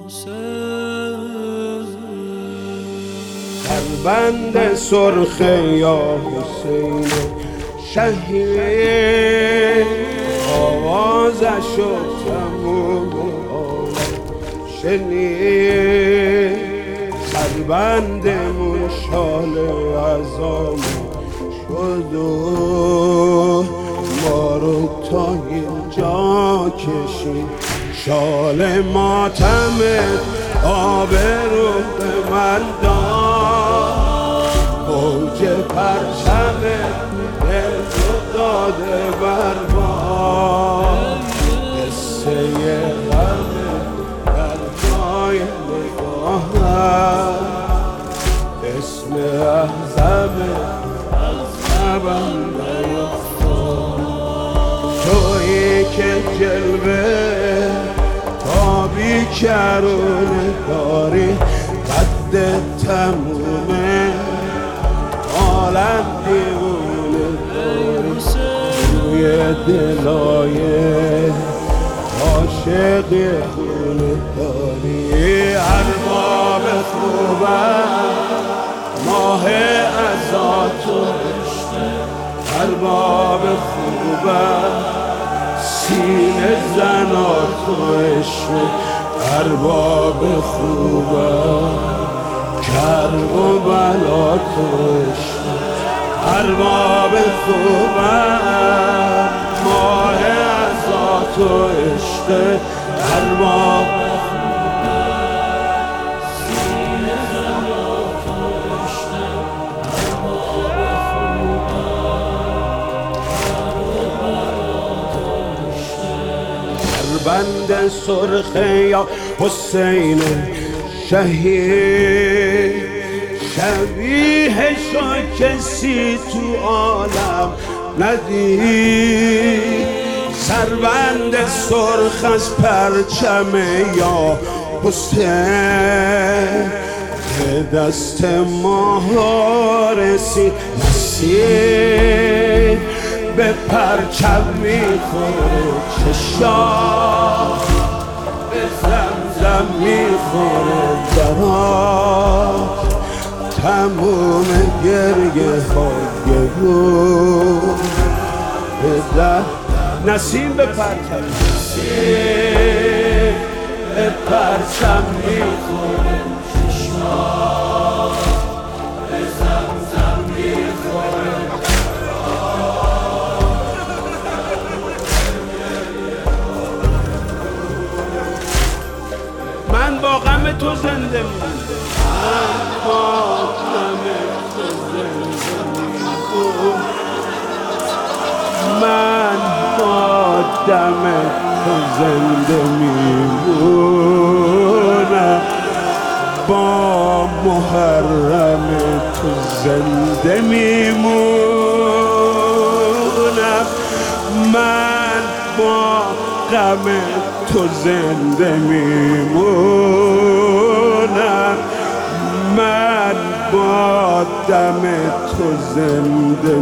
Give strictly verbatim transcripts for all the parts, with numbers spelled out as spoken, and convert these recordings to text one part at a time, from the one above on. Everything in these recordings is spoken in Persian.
در بند سرخ یا حسین شهید، آوازش و تموم عالم شنید. سربندمون شال عزام شد و ما رو تا اینجا کشید. شال ماتم آبرو به من داد، موج پرچم دل رو داده بر باد. قصه غم در جای نگاهم، اسم اعظم از لبم نیفتاد. تویی که جلوه تابی کرونه داری، قد تمومه عالم دیوونه داری. روی دلای عاشق خونه داری. ارباب خوبم ماه عزاتو عشقه، ارباب خوبم سینه زناتو عشقه. ارباب خوبم کرب و بلاتو عشقه. ارباب خوبم ماه عزاتو عشقه. ارباب سینه زناتو عشقه. بند سرخ یا حسین شهید، شبیه شو کسی تو عالم ندید. سربند سرخ از پرچم یا حسین، به دست ما رسید. مسیح به پرچم میخوره چشام، به زمزم میخوره درات. تموم گریه های رو به در نسیم به پرچم، نسیم به پرچم میخوره چشام، به زمزم میخوره. من با غم تو زنده میمونم، من با غم تو زنده میمونم، من با دم تو زنده میمونم، با محرم تو زنده میمونم. من با غم تو زنده میمونم، من با دم تو زنده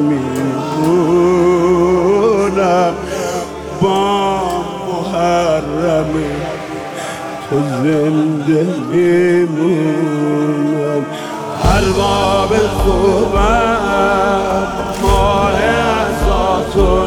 میمونم، با محرم تو زنده میمونم. ارباب خوبم ماه عزاتو